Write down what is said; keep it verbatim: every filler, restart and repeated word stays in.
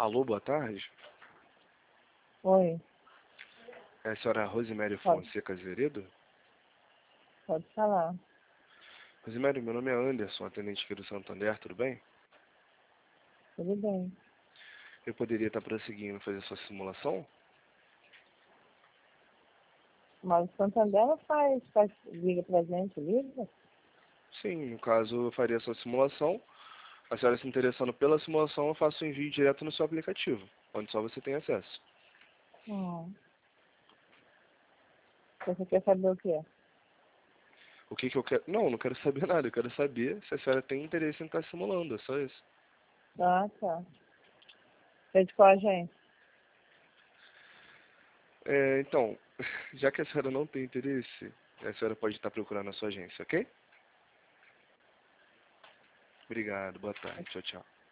Alô, boa tarde. Oi, É a senhora Rosemary pode, Fonseca Zeredo? pode falar. Rosemary, meu nome é Anderson, atendente aqui do Santander, tudo bem? Tudo bem. Eu poderia estar prosseguindo fazer sua simulação? Mas o Santander não faz, faz, liga pra gente, liga? Sim, no caso eu faria a sua simulação. A senhora se interessando pela simulação, eu faço o envio direto no seu aplicativo, onde só você tem acesso. Hum. Você quer saber o quê? O que que eu quero... Não, não quero saber nada, eu quero saber se a senhora tem interesse em estar simulando, é só isso. Ah, tá. Você é de qual agência? É, então, já que a senhora não tem interesse, a senhora pode estar procurando a sua agência, ok? Obrigado, boa tarde, tchau, tchau.